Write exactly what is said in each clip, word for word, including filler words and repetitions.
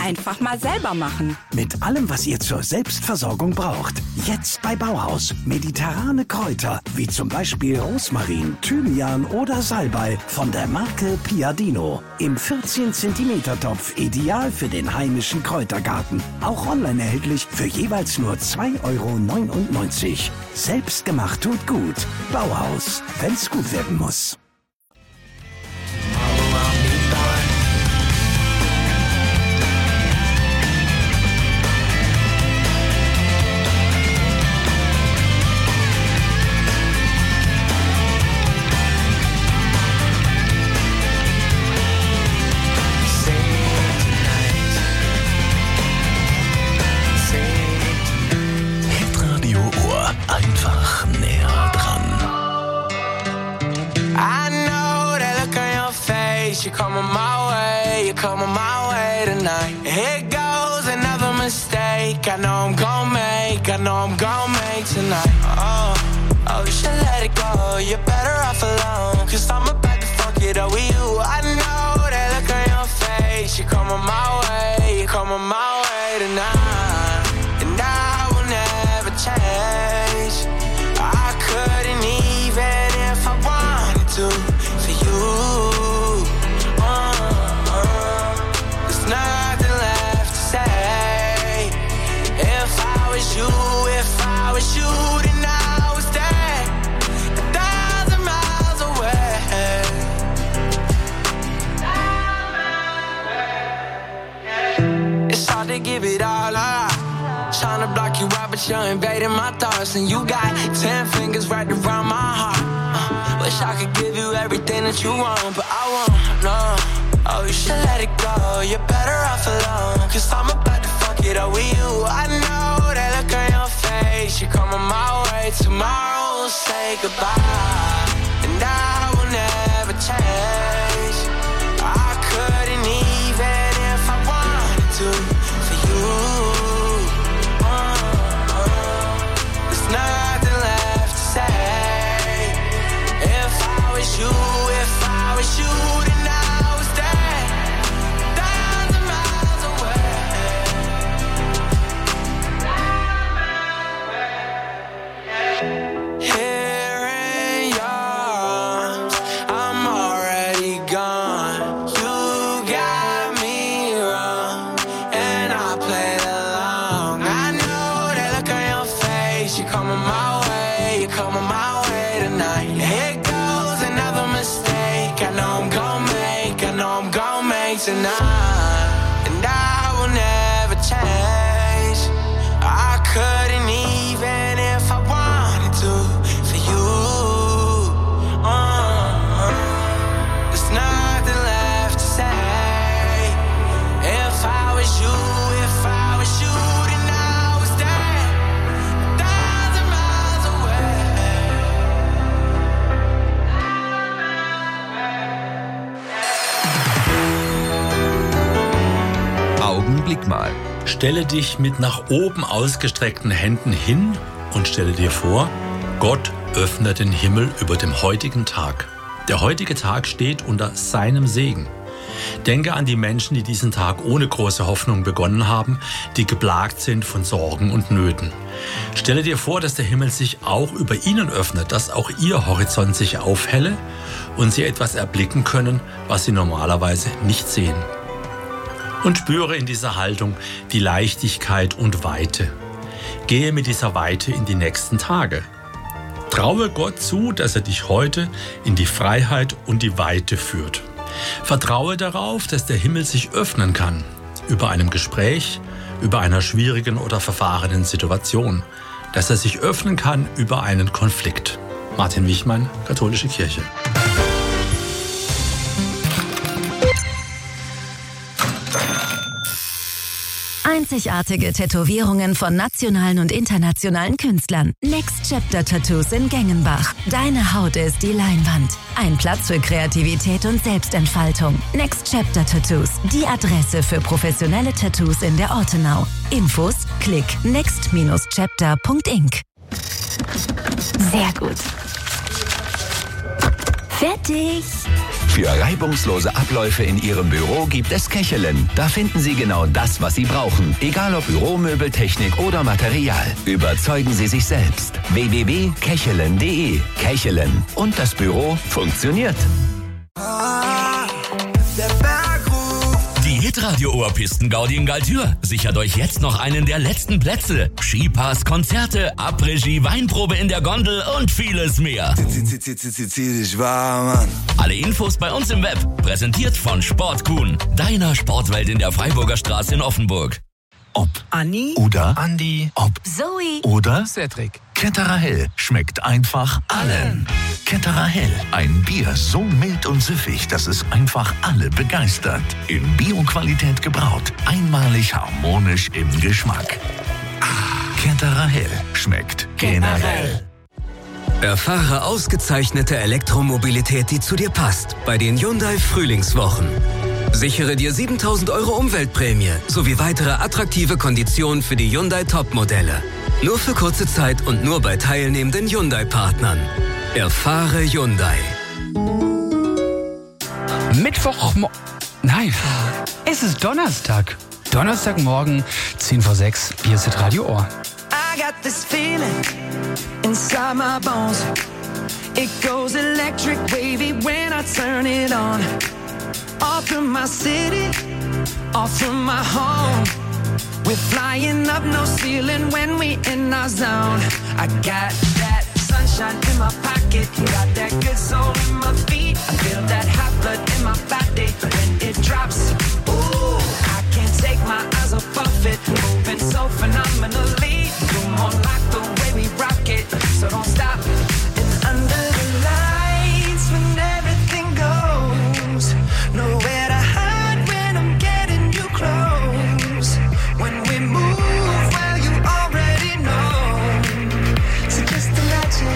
Einfach mal selber machen. Mit allem, was ihr zur Selbstversorgung braucht. Jetzt bei Bauhaus. Mediterrane Kräuter, wie zum Beispiel Rosmarin, Thymian oder Salbei von der Marke Piadino. Im vierzehn Zentimeter Topf, ideal für den heimischen Kräutergarten. Auch online erhältlich für jeweils nur zwei Euro neunundneunzig. Selbstgemacht tut gut. Bauhaus, wenn's gut werden muss. Einfach näher dran. I know that look on your face. You're coming my way, you're coming my way tonight. Here goes another mistake. I know I'm gon' make, I know I'm gon' make tonight. Oh, oh, you should let it go. You're better off alone. Cause I'm about to fuck it up with you. I know that look on your face. You're coming my way, you're coming my way tonight. And I will never change. I couldn't even if I wanted to for you. Uh, uh, there's nothing left to say. If I was you, if I was you, then I would stay a thousand miles away. It's hard to give it all up. Trying to block you out, but you're invading my thoughts. And you got ten fingers right around my heart. uh, Wish I could give you everything that you want, but I won't, no. Oh, you should let it go. You're better off alone. Cause I'm about to fuck it up with you. I know that look on your face. You're coming my way. Tomorrow we'll say goodbye. And I will never change. I couldn't even if I wanted to for you. Nothing left to say. If I was you, if I was you, then I would stay a thousand miles away. Here in your arms, I'm already gone. You got me wrong, and I played along. I know that look on your face. You're coming my way, you're coming my way tonight. Here goes another mistake. I know I'm gon' make, I know I'm gon' make tonight. And I will never change. I couldn't even if I wanted to for you. uh, There's nothing left to say. If I was you, if I was you, then I would stay a thousand miles away. Augenblick mal. Stelle dich mit nach oben ausgestreckten Händen hin und stelle dir vor, Gott öffnet den Himmel über dem heutigen Tag. Der heutige Tag steht unter seinem Segen. Denke an die Menschen, die diesen Tag ohne große Hoffnung begonnen haben, die geplagt sind von Sorgen und Nöten. Stelle dir vor, dass der Himmel sich auch über ihnen öffnet, dass auch ihr Horizont sich aufhelle und sie etwas erblicken können, was sie normalerweise nicht sehen. Und spüre in dieser Haltung die Leichtigkeit und Weite. Gehe mit dieser Weite in die nächsten Tage. Traue Gott zu, dass er dich heute in die Freiheit und die Weite führt. Vertraue darauf, dass der Himmel sich öffnen kann, über einem Gespräch, über einer schwierigen oder verfahrenen Situation, dass er sich öffnen kann über einen Konflikt. Martin Wichmann, Katholische Kirche. Einzigartige Tätowierungen von nationalen und internationalen Künstlern. Next Chapter Tattoos in Gengenbach. Deine Haut ist die Leinwand. Ein Platz für Kreativität und Selbstentfaltung. Next Chapter Tattoos. Die Adresse für professionelle Tattoos in der Ortenau. Infos: klick next chapter punkt inc. Sehr gut. Fertig. Für reibungslose Abläufe in Ihrem Büro gibt es Kechelen. Da finden Sie genau das, was Sie brauchen. Egal ob Büromöbel, Technik oder Material. Überzeugen Sie sich selbst. w w w punkt kechelen punkt de. Kechelen. Und das Büro funktioniert. Die Hitradio-Oberpisten-Gaudi in Galtür sichert euch jetzt noch einen der letzten Plätze. Skipass, Konzerte, Après-Ski, Weinprobe in der Gondel und vieles mehr. Alle Infos bei uns im Web. Präsentiert von Sportkuhn, deiner Sportwelt in der Freiburger Straße in Offenburg. Ob Anni oder Andi, ob Zoe oder Cedric. Ketterer Hell schmeckt einfach allen. Ketterer Hell, ein Bier so mild und süffig, dass es einfach alle begeistert. In Bio-Qualität gebraut, einmalig harmonisch im Geschmack. Ah, Ketterer Hell schmeckt generell. Erfahre ausgezeichnete Elektromobilität, die zu dir passt, bei den Hyundai Frühlingswochen. Sichere dir siebentausend Euro Umweltprämie sowie weitere attraktive Konditionen für die Hyundai Top-Modelle. Nur für kurze Zeit und nur bei teilnehmenden Hyundai-Partnern. Erfahre Hyundai. Mittwoch... Nein, es ist Donnerstag. Donnerstagmorgen, zehn vor sechs. Hier ist Radio Ohr. I got this feeling inside my bones. It goes electric wavy when I turn it on. Off from my city, off from my home. We're flying up no ceiling when we in our zone. I got that sunshine in my pocket, got that good soul in my feet. I feel that hot blood in my body when it drops. Ooh, I can't take my eyes off of it, moving so phenomenally. You're more like the way we rock it, so don't stop. And under the lights when everything goes, nowhere to hide when I'm getting you close. When we move, well, you already know. So just imagine.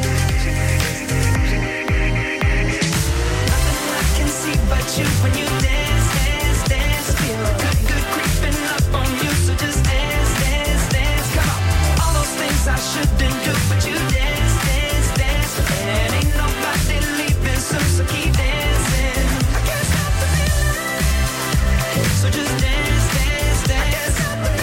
Nothing I can see but you when you dance, dance, dance. Feel good, good creeping up on you. So just dance, dance, dance. Come on. All those things I shouldn't do, but you dance, dance, dance. And ain't nobody leaving soon, so keep dancing. I can't stop the feeling. So just dance, dance, dance.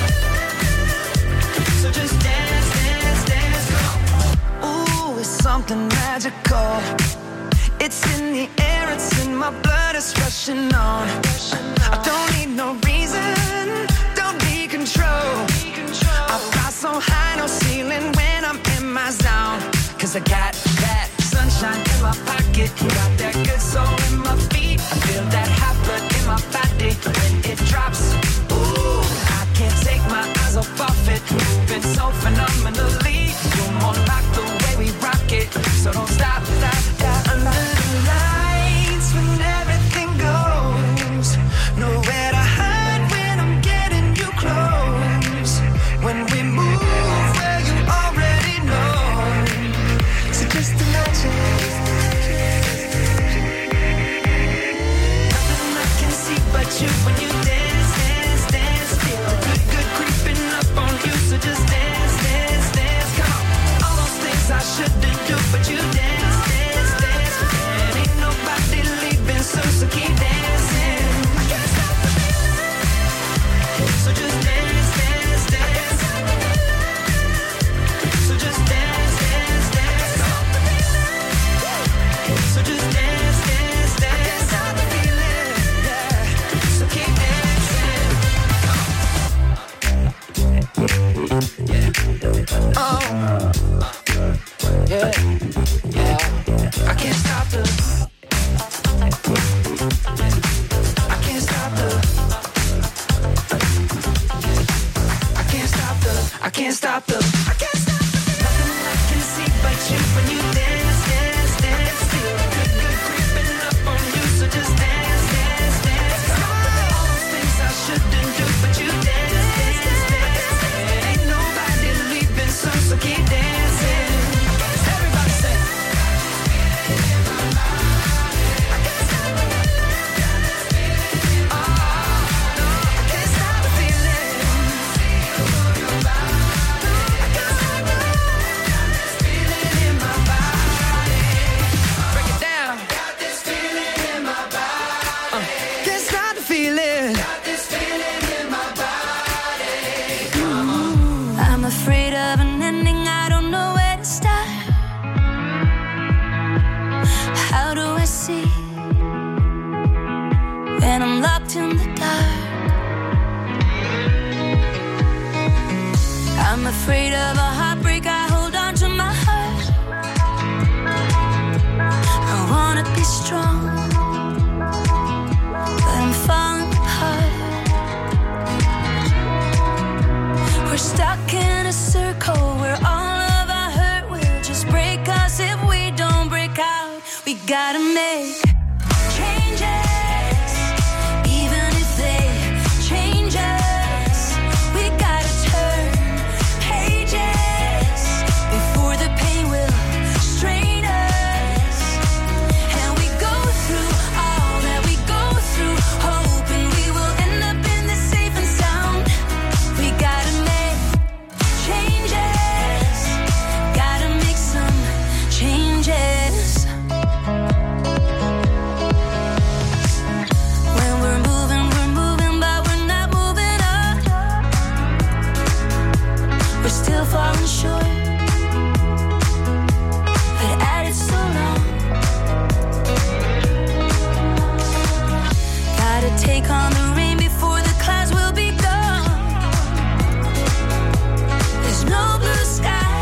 So just dance, dance, dance. Ooh, it's something magical. It's in the air, it's in my blood, it's rushing on. I don't need no reason, don't need control. I fly so high, no ceiling when I'm in my zone. Cause I got that sunshine in my pocket, got that good soul in my feet. I feel that hot blood in my body when it drops. Ooh, I can't take my eyes off of it, moving so phenomenally. You're more like the way we rock it, so don't stop, stop, stop. Under the lights when everything goes, nowhere to hide when I'm getting you close. When we move, well, you already know. So just imagine. Nothing I can see but you when you dance, dance, dance. Feel good, good creeping up on you. So just dance, dance, dance. Come on. All those things I shouldn't do, but you dance, dance, dance. And ain't nobody leaving soon, so keep dancing. I can't stop the feeling. So just dance, dance, dance. So just dance, dance, dance. So just dance, dance, dance. I can't stop the feeling. Yeah. So keep dancing. Yeah. Oh. Yeah. Yeah. I can't stop the. I can't stop the. I can't stop the. I can't stop the. I can't stop the. Nothing I can see but you when you dance, dance, dance. Feel good, good creeping up on you. So just dance, dance, dance. All those things I shouldn't do, but you dance, dance, dance. And ain't nobody leaving soon, so keep dancing. Everybody say. I can't stop the. Oh, no, I can't stop the feeling. I Afraid of a heartbreak, I hold on to my heart. I wanna be strong, but I'm falling apart. We're stuck in a circle where all of our hurt will just break us if we don't break out. We gotta make changes, even if they change us. We gotta turn pages before the pain will strain us. And we go through all that we go through, hoping we will end up in the safe and sound. We gotta make changes, gotta make some changes. When we're moving, we're moving, but we're not moving up. We're still falling short, but at it so long. Gotta take on the rain before the clouds will be gone. There's no blue sky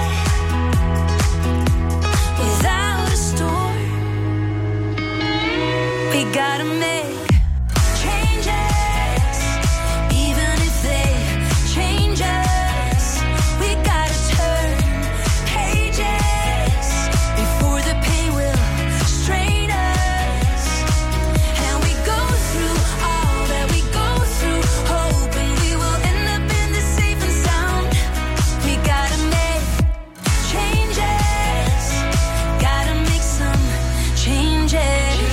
without a storm. We gotta make changes, even if they change us. We gotta turn pages before the pain will strain us. And we go through all that we go through, hoping we will end up in the safe and sound. We gotta make changes, gotta make some changes.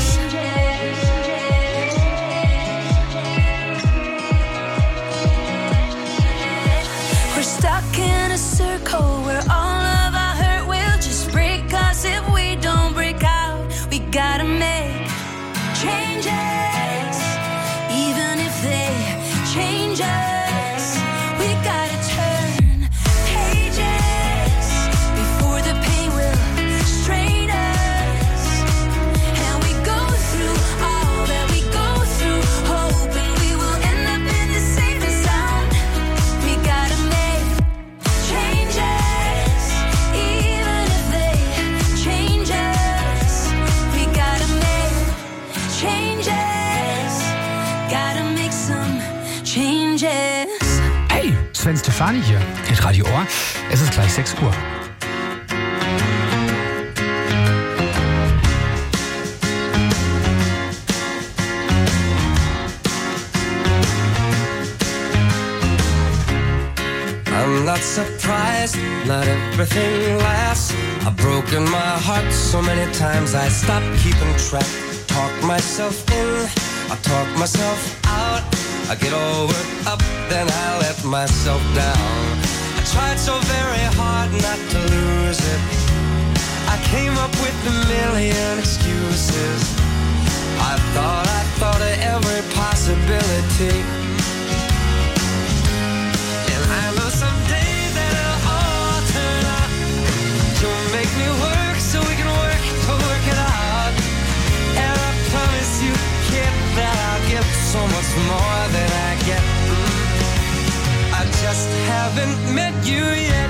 We're stuck in a circle where all of our hurt will just break us if we don't break out. We gotta make changes, even if they change us. We gotta turn pages before the pain will strain us. And we go through all that we go through, hoping we will end up in the safe and sound. We gotta make changes, even if they change us. We gotta make changes, gotta make some changes. Hey, Sven Stefani hier. Hit Radio Ohr. Es ist gleich sechs Uhr. I'm not surprised, not everything lasts. I've broken my heart so many times I stopped keeping track. Talk myself in, I talk myself out. I get all worked up, then I let myself down. I tried so very hard not to lose it. I came up with a million excuses. I thought, I thought of every possibility. And I know someday that it'll all turn out. You'll make me work so we can work to work it out. And I promise you, kid, that I'll give so much more than I get. I just haven't met you yet.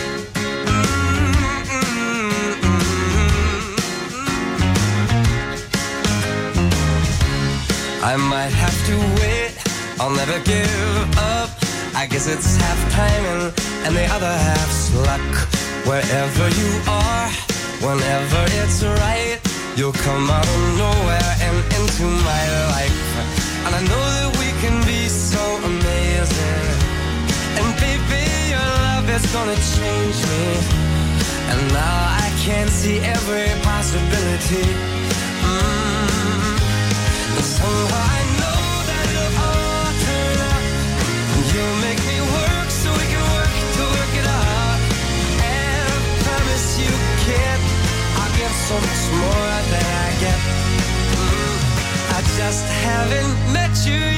I might have to wait, I'll never give up. I guess it's half timing and the other half's luck. Wherever you are, whenever it's right, you'll come out of nowhere and into my life. And I know that we can be so amazing. And baby, your love is gonna change me. And now I can see every possibility. Mm. And somehow I know that it'll all turn out. And you'll make me work so we can work to work it out. And I promise you, kid, I'll give so much more than I get. Mm. I just haven't met you